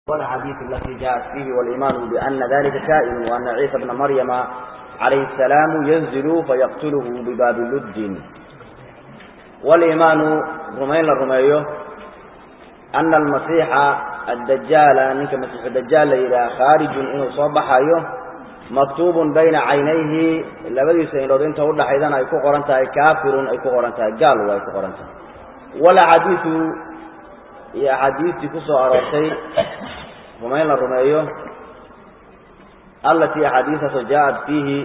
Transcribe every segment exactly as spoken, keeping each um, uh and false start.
والحديث التي جاءت فيه والإيمان بأن ذلك كائن وأن عيسى ابن مريم عليه السلام ينزل فيقتله بباب لد. والإيمان رمين الرميه أن المسيح الدجال أنك مسيح الدجال إلى خارج إنه صبح أيه مكتوب بين عينيه لبدي سينودين تقول حيدان أي كقرنتا كافر أي كقرنتا قال أي كقرنتا ولا حديث يا حديث كسو أرسي رمين الرميه التي حديثة جاءت فيه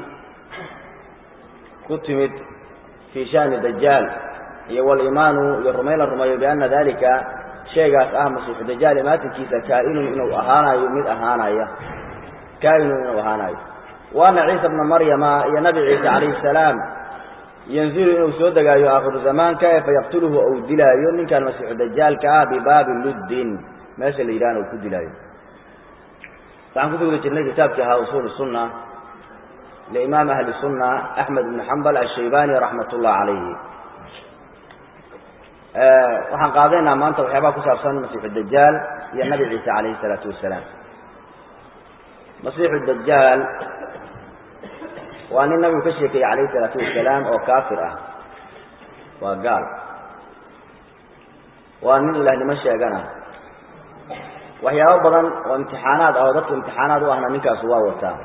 كتمت في شأن الدجال والإيمان للرمين الرميه بأن ذلك شيء أهم مسيح الدجال ما تكيس كائن إنه أهانا يمد أهانا كائن إنه أهانا وأن عيسى ابن مريم يا نبي عيسى عليه السلام ينزل إنه سودك آخر زمان كيف يقتله أو دلايو من كان مسيح الدجال كأب باب لد ماشي الإيران وكل دلايو طبعا كتب لجنة كتاب كها أصول السنة لإمام أهل السنة أحمد بن حنبل الشيباني رحمة الله عليه أه وحن قاضينا ما أنت وحبا كسابسان مسيح الدجال يا النبي عيسى عليه الصلاة والسلام. مسيح الدجال وأن النبي كشيكي عليه الصلاة والسلام أو كافر وقال وأن الله لمشي أقنا وهي أولا وامتحانات أو ضدك امتحانات وأهنا منك أسوا وطا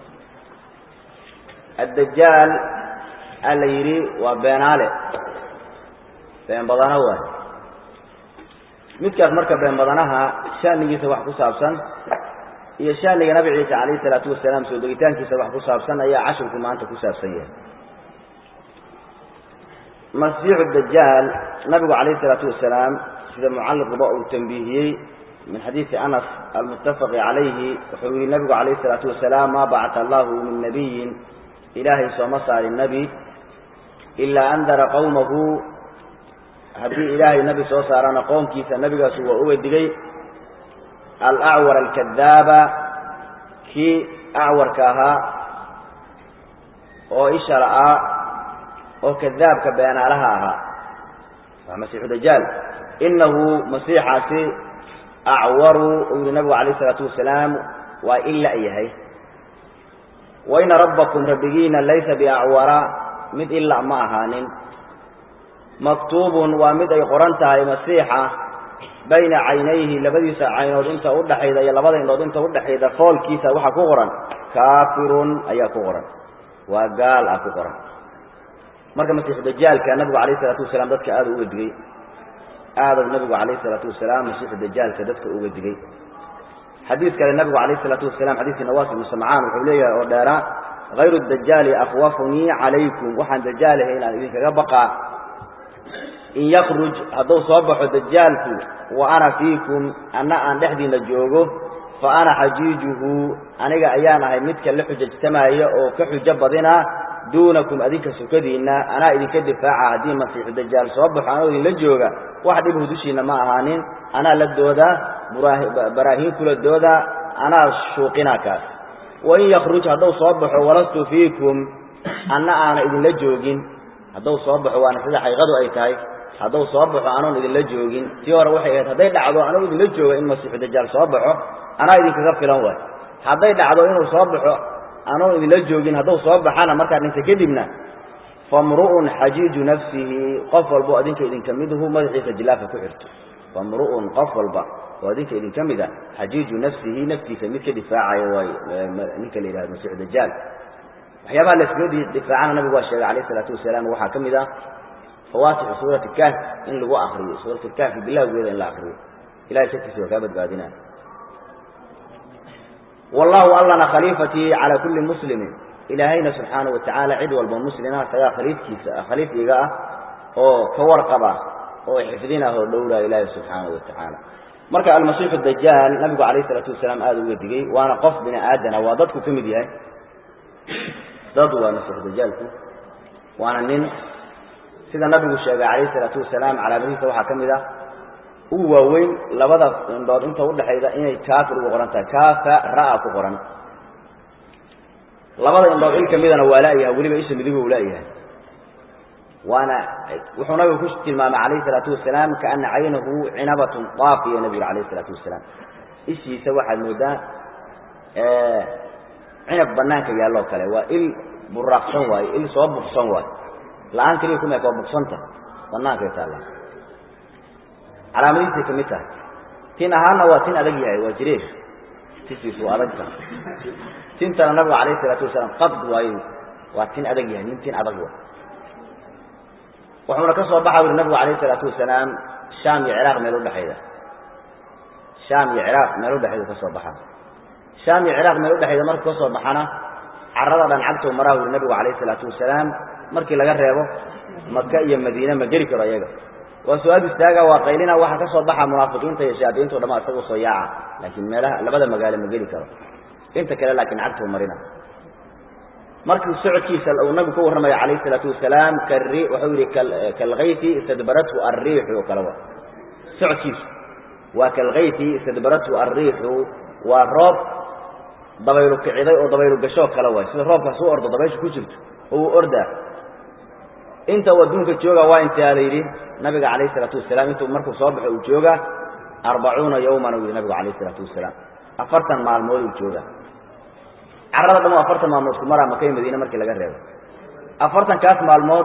الدجال اللي يري وبين عليه بين بدنه midkaas marka been badanaha shaanigiisa wax ku saabsan iyo shaaniga nabi ciise kaleey salaatu wasalaam soo degitaankiisa wax ku saabsan ayaa cashirku maanta ku saabsan yahay. masiix ad-dajjal nabiga kaleey salaatu wasalaam sida mualliq ba uu tanbihiyay min hadith Anas al-muttafaq alayhi wuxuu nabiga kaleey salaatu wasalaam ma ba'atha Allahu min nabiyyin ilahi sama sari nabi illa andara qawmahu هذه إلهي النبي صلى الله عليه وسلم قوم كيس النبي قال سوى أول دقي الأعور الكذابة كي أعور كها أو إشراء أو كذاب كبيان لها فمسيح الدجال إنه مسيح سي أعور النبي عليه الصلاة والسلام وإلا إيهي وإن ربكم ربيين ليس بأعور مد إلا معهان مكتوب ومد أي قرنتها مسيحة بين عينيه لبديس عينه انت ود حيدا يلا بدين لو انت ود حيدا فول كيسا وحا كقرن كافر ايا كقرن وقال اكو قرن marka masiix dajjal ka nabiga kaleey salaatu wasalaam dadka aad uga digay aad nabiga kaleey salaatu wasalaam masiix dajjal ka dadka uga digay xadiis kale nabiga kaleey salaatu wasalaam xadiis nawaas ibn sam'aan wuxuu leeyahay oo dheera غير الدجال اخوفني عليكم وحن دجال هنا idin kaga baqa إن يخرج هذا صباح الدجال وأنا فيكم أنا أن دحدي نجوجه فأنا حجيجه أنا جايانا هاي متك اللي حجة اجتماعية أو كحجة بدنا دونكم أديك سكدينا أنا إذا كدفاع هذه مسيح الدجال صباح أنا إذا نجوجه واحد يبهدوشينا ما هانين أنا للدودا براهين كل الدودا أنا شوقنا كاس وإن يخرج هذا صباح ولست فيكم أنا أنا إذا نجوجين هذا صباح وأنا كذا حيغدو أي تاي هذا صباح أنا إذا لجوجين تيار وحيد هذا يدعو أنا إذا لجوج إن مسيح الدجال صباح أنا إذا كذا هو هذا يدعو إنه صباح أنا إذا لجوجين هذا صباح أنا مركز ننسى كذبنا فامرؤ حجيج نفسه قفل بؤدين كإذن كمده مدحك جلافة كحرته فامرؤ قفل بؤ وأدين كإذن كمده حجيج نفسه نفسي سميت كدفاع نك اللي هذا مسيح الدجال وحيابها الاسبوع دفاعنا النبي والشيخ عليه الصلاة والسلام وحكم ذا فواتح سورة الكهف إن لغو آخرية سورة الكهف بالله وقيل إن لا آخرية إلهي شك سوى كابت بعدنا والله ألنا خليفتي على كل مسلم إلهينا سبحانه وتعالى عدوى المسلمين فيا خليفتي خليفتي إيقاء أو كورقبة أو حفظينه الدولة إلهي سبحانه وتعالى مركع المسيح الدجال نبي عليه الصلاة والسلام آذو ودقي وأنا قف بنا آدنا وضدك كم ديها ضدوا المسيح الدجال وأنا نين sida nabigu sheegay kaleey salaatu wasalaam calaamadiisa waxa kamida uu waaweyn labada indhood inta u dhaxayda inay kaafir ugu qoran tahay kaafa raa ku qoran labada indhood in kamidana waa laayahay waliba isha midigu u laayahay وانا وحنا بكش تلمام عليه الصلاة والسلام كأن عينه عنبة طافية نبي عليه الصلاة والسلام إشي سوى حد مودا آه عنب بنانك يا الله كله وإل براق صنواي إل صوب صنواي الآن كل يكون يكون بصنته بنانك يتعلم على مدينة كمتة تين هانا وتين أدقيها وجريش تسيسوا أدقها تين ترى النبي عليه الصلاة والسلام قبض وإل وتين أدقيها نين تين أدقوا وحنا كسر بحر النبي عليه الصلاة والسلام الشام العراق ملود بحيده الشام العراق ملود بحيده كسر بحر الشام العراق ملود بحيده مرك كسر بحنا عرض أن عبته مراه النبي عليه الصلاة والسلام مركي لقى ريبه مكة إيا مدينة مجري كرايجا وسؤال استاجا وقيلنا واحد كسر بحر منافقين تيشابين تودما استووا صياعة لكن ما له لبدا مجال مجري كرا أنت كلا لكن عبته مرينا مركب السعود كيسل أو النبي كور رمي عليه الصلاة والسلام كالريح وحوري كالغيث استدبرته الريح وكلوه سعود كيس وكالغيث استدبرته الريح والرب ضبيلو كعيدي أو ضبيلو قشوك كلوه سيد الرب كسو أرض ضبيش كجلت هو أرضه انت ودونك الجوغة وانت هذه نبي عليه الصلاة والسلام انت مركب صبح والجوغة أربعون يوما نبي عليه الصلاة والسلام أفرتا مع المول والجوغة عرض ما أفرتا مع الموت مرة مكين مدينة مركي لقى الرئيب أفرتا كاس مع الموت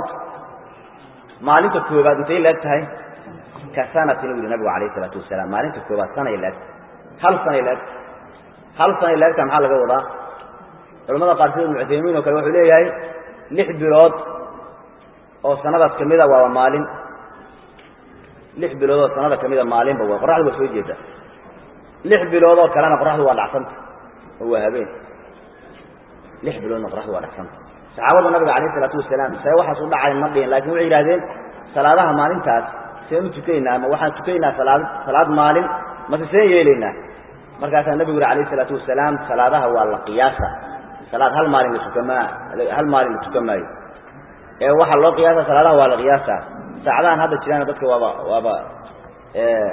معلمة الكوبات انتهي لك هاي كسانة نبي النبي عليه الصلاة والسلام معلمة الكوبات سنة لك هل سنة لك هل سنة لك كم حالة قوضة المدى قارسين المعثيمين وكالوحوا ليه هاي لح بلاد أو سنة كميدة ومالين لح بلاد سنة كميدة مالين بوا قرح له بسوي جدا لح بلاد كلام قرح له والعصمت هو هبين لح بلاد قرح له والعصمت سعود النبي عليه الصلاة والسلام سوى حصول على المرضين لكن وعي هذين صلاة مالين تاس سيم تكينا ما واحد تكينا صلاة صلاة مالين ما تسيء لنا مركز النبي عليه الصلاة والسلام صلاة هو القياسة صلاة هل مالين تكما هل مالين تكما ee waxa loo qiyaasa salaadaha waa la qiyaasa saacadahan hadda jiraan dadka waaba waaba ee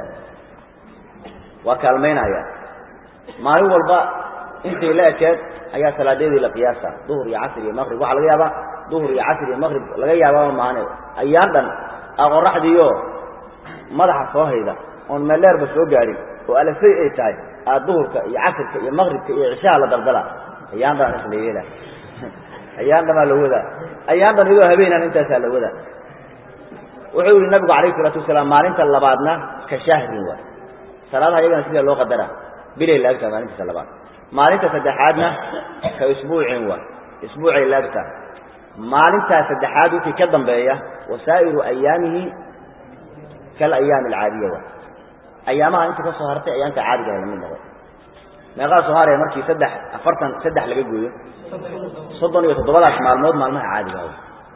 waa kalmeynaya maalin walba intii la ekeed ayaa salaadeedii la qiyaasa dhuhur iyo casr iyo maghrib waxa laga yaaba dhuhur iyo casr iyo maghrib laga yaaba maana ayaadan aqoraxdiyo madaxa soo hayda on meeleerba soo gaarin oo alasay ay tahay dhuhurka iyo casrka iyo maghribka iyo cishaa la dardala ayaadan isleeyada أيام ما لوذا أيام ما لوذا هبينا أنت سالوذا وحول النبي عليه الصلاة والسلام ما أنت اللي بعدنا كشهر هو صلاة يجينا سيد الله قدره بليل لقطة ما أنت سلبان ما أنت سدحادنا كأسبوع هو أسبوع لقطة ما أنت سدحاده في كذا بيا وسائر أيامه كالأيام العادية هو أيامها أنت كصهرت أيام كعادية من النظر ما قال صهاري مركي سدح أفرطن سدح لجوجه صدق يتضبط مع الموت مع الماء عادي هذا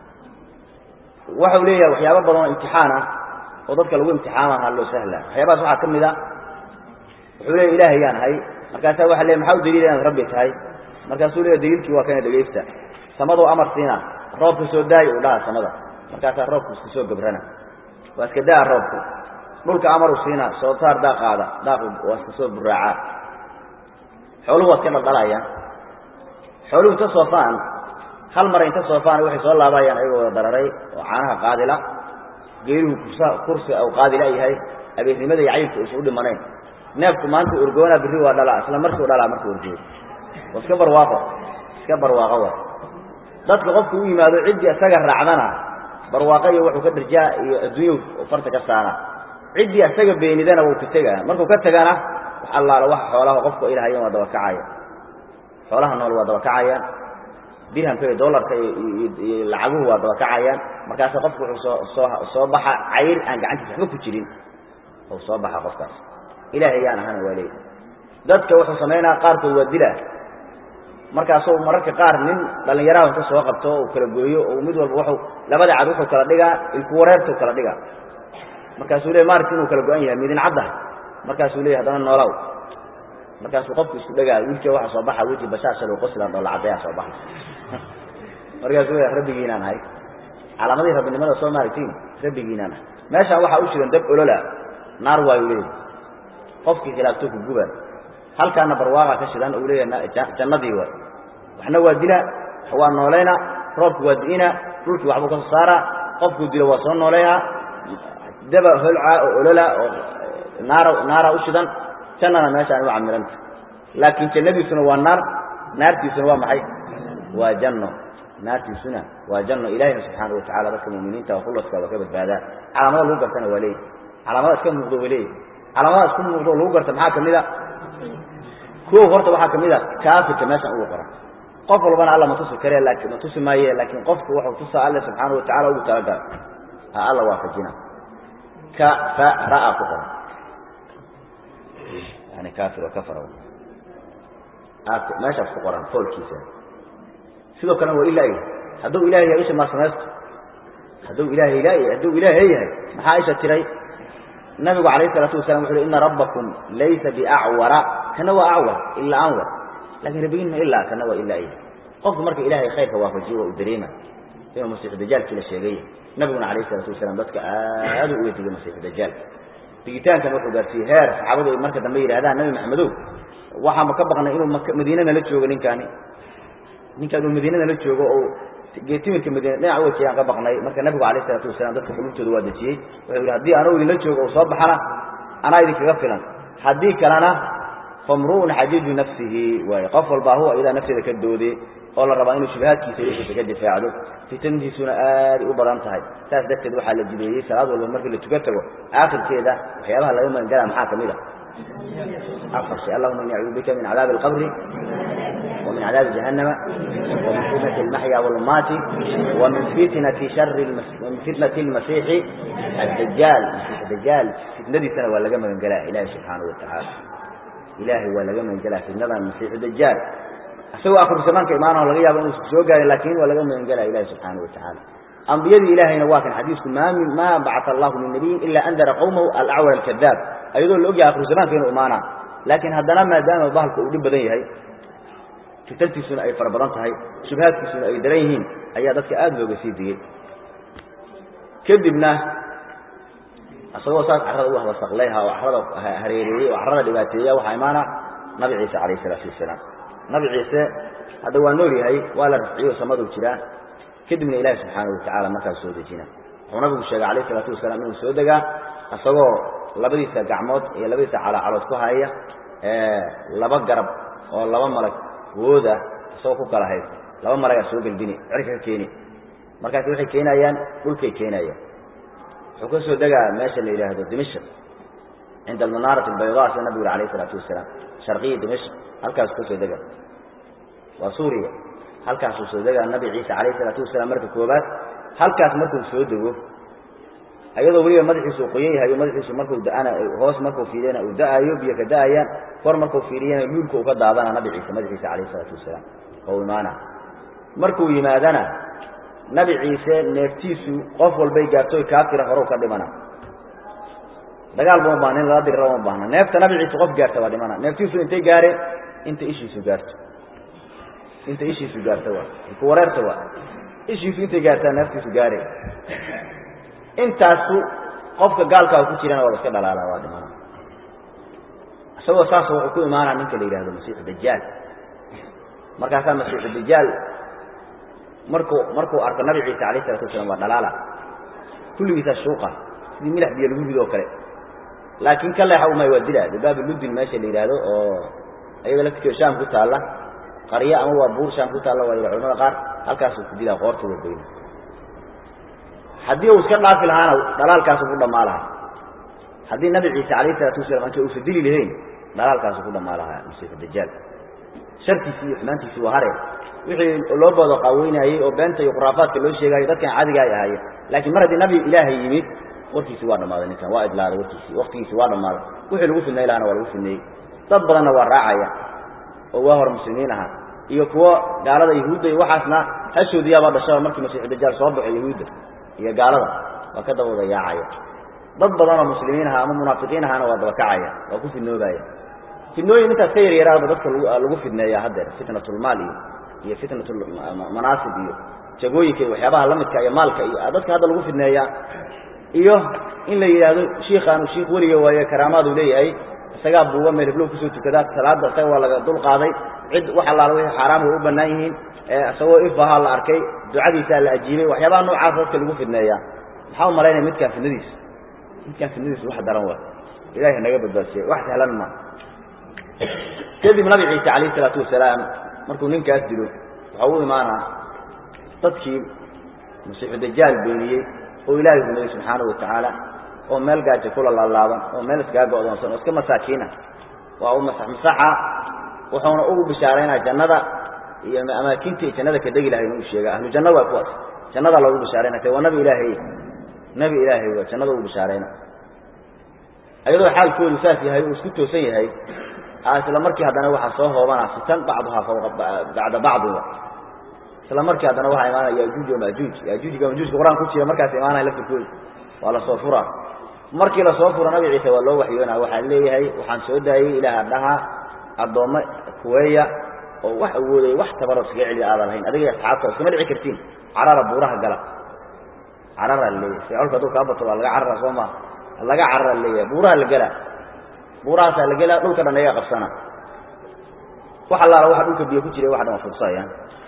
وحوليه وحيابا بدون امتحانه وضدك لو امتحانه هلو سهله حيابا صح كم ذا وحوليه إلهي يعني هاي مركز واحد اللي محاول دليل أنا ربيت هاي مركز سوري دليلك وكان دليلته سمضوا أمر سينا رب سوداي ولا سمضا مركز رب سوق جبرنا واسكدا رب ملك أمر سينا صوتار دا قاعدة دا واسكسوق بالرعاء حوله كما ضلايا حلو تصوفان هل مرة تصوفان وحي صلى الله عليه وسلم ضرري وعنها قادلة قيلوا كرسي أو قادلة هاي أبي لماذا يعيش أسعود المنين نفسه ما أنتوا أرجونا بالروا ولا لا أصلا مرسوا ولا لا مرسوا أرجو وسكبر واقع سكبر واقع ضد غفوا وما ذو عدي أسجر رعدنا برواقي وحو كدر جاء الزيوف وفرتك السنة عدي أسجر بين ذنا وكتجا مركو كتجانا الله لو وح حوله غفوا إلى يوم دوكعايا xoolaha nool waa dabacayaan dirhamka iyo dollarka iyo lacaguhu waa dabacayaan markaas qofku wuxuu soo soo baxa cayr aan gacantiisa waxba ku jirin oo soo baxa qofkaas ilaahay aan ahaan waalay dadka wuxuu sameeynaa qaarkood waa dila markaas oo mararka qaar nin dhalinyarada inta soo qabto oo kala gooyo oo mid walba wuxuu labada cad wuxuu kala dhigaa ilku wareerto kala dhigaa markaas uu leeyahay markii uu kala go'an yahay midin cadda markaas uu leeyahay hadana noolaw markaas uu qofku isku dhagaa wiilka waxa soo baxa wiji bashaasha loo qosla dhol cadeeya soo baxa markaas uu rabbigiina nahay calaamadii rabbinimada soo maartiin rabbigiina nahay meesha waxa uu shidan dab olola naar waa weey qofkii khilaafto ku guban halkaana barwaaqa ka shidan uu leeyahay jannadii waa waxna waa dila waa nooleena roobku waa diina dhulkii waxba ka saara qofku dilo waa soo nooleeya daba hulca olola naar naar u shidan جنة ما شاء الله عمرنت لكن كالنبي سنة والنار نارتي سنة ومحي وجنة نارتي سنة وجنة إلهي سبحانه وتعالى بس المؤمنين توخلص وكبت بعدها على ما لو قرتنا وليه على ما اسكن موضوع وليه على ما اسكن موضوع لو قرت معاك كميدا كو قرت معاك كميدا كافر كماشا أو قرا قفل بنا الله ما تصل كريه لكن ما تصل ما هي لكن قفك وحو تصل الله سبحانه وتعالى وترجع ها الله وافقنا كفراء فقرا يعني كافر وكفر ما شاف فقرا فول كيسان سيدو كان هو إلا إيه هدو إلهي يعيش ما سمست هدو إلهي إلهي هدو إلهي هي ما عائشة تري النبي عليه الصلاة والسلام يقول إن ربكم ليس بأعور كان هو أعور إلا أعور لكن ربينا إلا كان هو إلا إيه قفض مرك إلهي خير فوافجيه وإدريمه فيما مسيح الدجال كلا شيئية نبينا عليه الصلاة والسلام ذاتك آدو إويتي مسيح الدجال بيتان كان وحو قال فيه هير صحابه المركة دمير هذا النبي محمدو وحا مكبقنا إنه مدينة لتشوغ لنكاني ninka Madiinada la joogo oo geetimirka Madiina dhinac oo jeeyan ka baqnay marka nabiga Kaleey salaatu wasalaam dadka qulubtooda waa dajiyay wuxuu yiri hadii aan oo la joogo oo soo baxana ana idinkaga filan hadii kalena famruun hajiju nafsihi wa yaqfal baahu ila nafsihi ka doodi oo la raba inuu shubahadkiisa iyo ka difaacdo fitandiisuna aad u badan tahay taas dadkeed waxa la jideeyay salaad walba markii la tukato aakhirkeeda waxyaabaha laga man galaa maxaa kamida afar shay Allahumma inni a'udhu bika min 'adhab al-qabr ومن عذاب جهنم ومن فتنة المحيا والممات ومن فتنة شر المسيح ومن فتنة المسيح الدجال مسيح الدجال فتنة سنة ولا جمع من جلاء إلهي سبحانه وتعالى إلهي ولا جمع من جلاء في النظر المسيح الدجال سوى آخر زمان كإيمانه ولا غياب أنه سوى لكن ولا جمع من جلاء إلهي سبحانه وتعالى أنبياء إلهي نواك حديثكم ما ما بعث الله من نبي إلا أنذر قومه الأعور الكذاب أيضا اللي أجي آخر زمان كانوا إيمانا لكن هذا ما دام ظهر كودب بدنيه هي فتنتيسuna ay farabadan tahay shubhaadkiisuna ay dareeyeen ayaa dadka aad looga sii diiyay kadibna asagoo saas carrada wax wasaqlayha oo carrada hareeriyay oo carrada dhibaateeya waxa imaana nabi ciise kaleey salaatu wasalaam nabi ciise hada waa nool yahay waa la rafciyo samadu jira kadibna ilaahay subhanahu wa ta'ala markaa soo dejina wuxuu nabigu sheegay kaleey salaatu wasalaam inuu soo daga asagoo labadiisa gacmood iyo labadiisa calaacalood ku hayay ee laba garab oo laba malag wooda soo ku kala haysto laba maraga soo galbini cirka keeni markaas waxay keenayaan dhulkay keenayaan wuxuu ka soo dagaa meesha la yiraahdo Dimashq inda al-Manarah al-Bayda sida nabiga kaleey salaatu wasalaam sharqiyada Dimashq halkaas ku soo dagaa waa Suuriya halkaas soo dagaa nabi Ciise kaleey salaatu wasalaam marka koobaad halkaas markuu soo dago ayadoo waliba madaxiisu qoyan yahay madaxiisu markuu daana hoos markuu fiiriyana uu daayo biyo ka daayaan kor markuu fiiriyana luulku uu ka daadana nabi Ciise madaxiisa kaleey salaatu wasalaam oo imaana markuu yimaadana nabi Ciise neeftiisu qof walbay gaartay kaafira hore ka dhimana dagaal boo baanin la diraa oo baahna neefta nabi Ciise qof gaartay waa dhimana neeftiisu intay gaare inta ishiisu gaarto inta ishiisu gaarto waa ku wareerto waa ishiisu intay gaartaa neeftiisu gaare intaasu qofka gaalka ku jirana waa iska dhalaala waa dhiman asagoo saas oo ku imaana ninka la yiraahdo Masiix Dajjal markaas Masiix Dajjal markuu markuu arko nabi Ciise kaleey salaatu wasalaam waa dhalaala kulligiisa shuuqa sidii milax biyo lagu rido kale laakiin kale waxa uu ma wadila baab ludin meesha la yiraahdo oo ayaga laftiisa shaam ku taala qariya ama waa buur shaam ku taala waa culimada qaar halkaas ku dilaa qoorta weyn hadii uu iska dhaafi lahaana dalaalkaas uu dhamaalaha hadii nabi Ciise kaleey salaatu wasalaam uu fadili lahayn dalaalkaas uu dhamaalaha Masiix Dajjal shartiisi iyo xumaantiisi waa hare wixii loo bado qaweynayay oo beenta iyo quraafaadka loo sheegay dadkan caadiga ay ahaayeen laakiin mar hadii nabi ilaahay yimid warkiisi waa dhamaaday ninkan waa idlaada warkiisi waqtigiisi waa dhamaaday wixii lagu filnay laana waa lagu filnay dad badanna waa raacaya oo waa hor muslimiin aha iyo kuwa gaalada yahuudda iyo waxaasna hashoodiyaaba dhashay markii Masiix Dajjal soo baxay yahuudda iyo gaalada waa ka dawada yaacaya dad badan oo muslimiin ah ama munaafiqiin ah waa daba kacaya waa ku fidnoobaya fidnooyin inta ka yar yaraada dadka lagu fidneeyaa hadda fitnatul maali iyo fitnatul manasib iyo jagooyinka waxyaabaha la midka iyo maalka iyo dadka hadda lagu fidneeyaa iyo in la yiraahdo sheekhan sheekh wariga waaye karaamadu leeyahay isaga buuga meel heblow ku soo tukada salaada say waa laga dul qaaday cid waxa la wixii xaraam u banaan yihiin asagoo ifaha la arkay ducadiisa la ajiibay waxyaabaha noocaas dadka lagu fidneeyaa waxa uu maleynaa midka fidnadiis midka fidnadiis wax daran waa ilaahay naga badbaadiyo wax sahlan ma kadib nabi ciise calayhi salaatu wasalaam markuu ninkaas dilo waxa uu imaanaa dadkii masiixu dajaal beeniyey oo ilaahay rumeeyey subxaanahu watacaala oo meel gaajo kula laalaaban oo meel iskaga go'doonsan oo iska masaakiina waa uu masax masaxa wuxuuna ugu bishaaraynaa jannada iyo amaakintii jannada ka degi lahayn uu sheegay ahlu janna waa kuwaas jannada loogu bishaaraynaa waa nabi ilaahay nabi ilaahay waa jannada ugu bishaaraynaa ayadoo xaalkoodu saas yahay uu isku toosan yahay isla markii haddana waxa soo hoobana fitan bacdaha fawqa bacda bacd isla markii haddana waxa imaanaya yaajuuj iyo maajuuj yaajuuj iyo maajuuj quraan ku jira markaas imaanaya laftirkooda waa la soo furaa markii la soo furo nabi ciise waa loo waxyoonaa waxaa leeyahay waxaan soo daayay ilaaha dhaha addoommo kuweeya oo wax awooday wax tabaro iskaga celi aadan lahayn adiga asxaabta iskama dhici kartiin carara buuraha gala carara leeyahay si colka dulka abato waa laga carara soo ma laga carara leeyahay buuraha la gala buuraha la gala dhulka dhan ayaa qabsana waxa la waxa dhulka biyo ku jiray waxa dhan fursayaan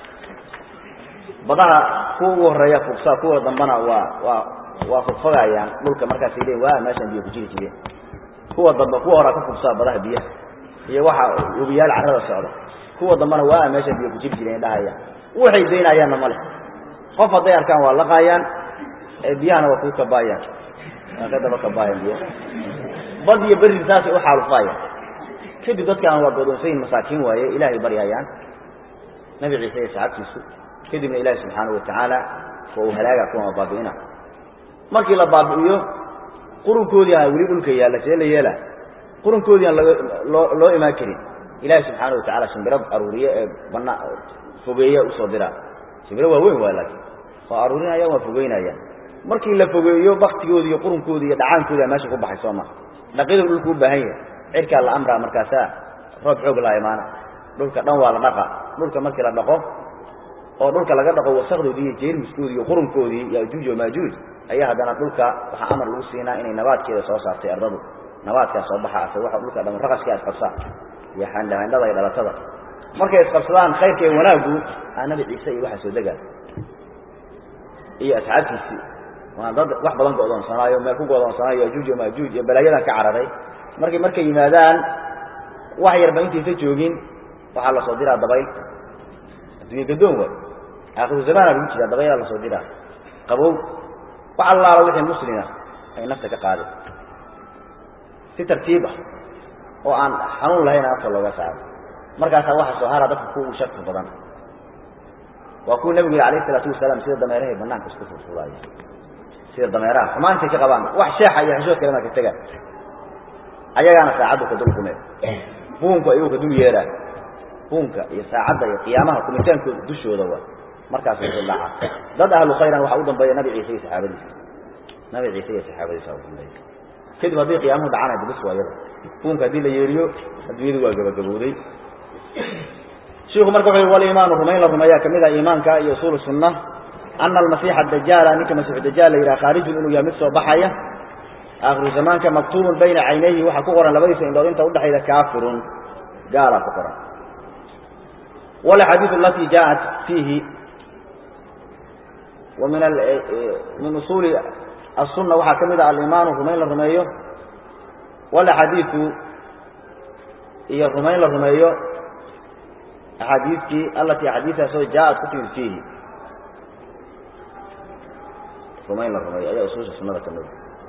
badaha kuwa horeeya fursa kuwa dambana waa waa waa furfagayaan dhulka markaas ilaa waa meeshan biyo ku jiri jireen kuwa damba kuwa hore ka fursa badaha biyaha iyo waxa ubiyaal carrada socda kuwa dambana waa meeshan biyo ku jiri jireen dhahaya waxay deynayaan male qof haday arkaan waa laqayaan ee biyahana waa ku kabayaan qada ba kabayaan biyo bad iyo bari taasi waxa alfaaya kadib dadkan waa godoonsayn masaakiin waaye ilaahay baryayaan nabi ciise saxaabtiisu kadibna ilaahay subxaanahu watacaala oo halaaga kuma baabiina markii la baabiyo qurunkoodii ay wali dhulka yaala see la yeela qurunkoodii aan loo loo imaan karin ilaahay subxaanahu watacaala shimbirab aruuriye ee bana fogeeya u soo dira shimbirab waa weyn waa laakiin oo aruurinaya waa fogeynaya markii la fogeeyo baktigoodii iyo qurunkoodii iyo dhacaankoodii meesha ku baxay Soomaa dhaqida dhulku u baahan yahay cirka la amra markaasa roob xoog la imaana dhulka dhan waa la dhaqa dhulka markii la dhaqo oo dhulka laga dhaqo wasaqdoodii iyo jeermiskoodii iyo qurunkoodii iyo Yaajuuj iyo Maajuuj ayaa hadana dhulka waxa amar lagu siinaa inay nabaadkeeda soo saartay ardadu nabaadka soo baxa waxa dhulka dhan raqaska asqabsa iyo xandhaandada iyo dhalatada markay isqabsadaan khayrka iyo wanaagu nabi ciise iyo waxa soo dagaa iyo asxaabtiisii waa dad wax badan go'doon sanaayo meel ku go'doon sanaayo Yaajuuj iyo Maajuuj iyo balaayadan ka cararay markii markay yimaadaan wax yar baan inta joogin waxa la soo diraa dabayl adduunka gadoon waa aakhir zaman lagu jira dabayl la soo diraa qabow waxa Allah wixii muslimiina ay nafta ka qaaday si tartiib ah oo aan xanuun lahayn afka looga saaro markaas waxa soo hara dadku ku shaqo badan waa ku nabiga kaleey salaatu wasalaam sida dameeraha banaanka isku furfurayay sida dameeraha xumaantii ka qabaan wax sheexa iyo xishood kale ma ka tagaa ayagana saacadu ka dulkumay buunku ayuu ka dul yeeraa buunka iyo saacada iyo qiyaamaha kumitaanku dushooda waa markaas uu dhaca dad ahlu khayran waxa u dambeeyay nabi ciise saxaabadiisa nabi ciise iyo saxaabadiisa oo dambeeyay kadib hadii qiyaamuhu dhacana dib soo yada buunka hadii la yeeriyo adduunyadu waa gabagabowday sheekhu marka wuxuu wali iimaan rumayn la rumeeyaa kamida iimaanka iyo usul sunnah anna al-masiih ad-dajjal ninka masiih ad-dajjal ila kharij inuu yahay mid soo baxaya آخر زمان كان مكتوب بين عينيه وحقوقا لبيس إن دورين تودح إذا كافر قال فقرا ولا حديث التي جاءت فيه ومن من أصول السنة وحكمد على الإيمان الرميل الرميو ولا حديث هي الرميل الرميو حديثك التي حديثها سوى جاءت كتب فيه رميل الرميو أي أصول السنة كمل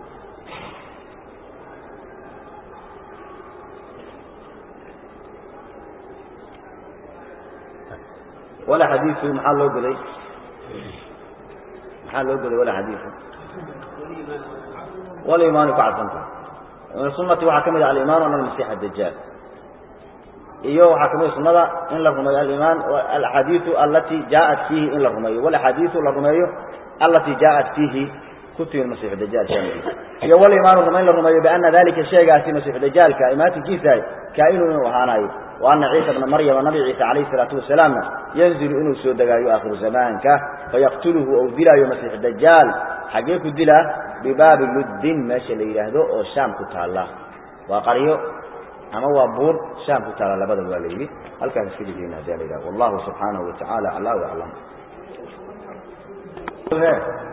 ولا حديث محل لو قلي محل لو قلي ولا حديث ولا إيمان فعلتم من السنة وحكمت على الإيمان وأن المسيح الدجال إيوه وحكمت السنة إن للرمي الإيمان والحديث التي جاءت فيه إن للرمي ولا حديث للرمي التي جاءت فيه كتب المسيح الدجال شامل إيوه والإيمان الرمي للرمي بأن ذلك الشيء قال في المسيح الدجال كائمات الجيسة كائن وهاناي وأن عيسى بن مريم ونبي عيسى عليه الصلاة والسلام ينزل إنه سوداء آخر زمان فيقتله أو دلا يوم مسيح الدجال حقيقة دلا بباب لد ماشي ليلهدو أو شام كتالا وقريو أما هو بور شام كتالا لبدا الوالي هل كان في ديننا ذلك والله سبحانه وتعالى على وأعلم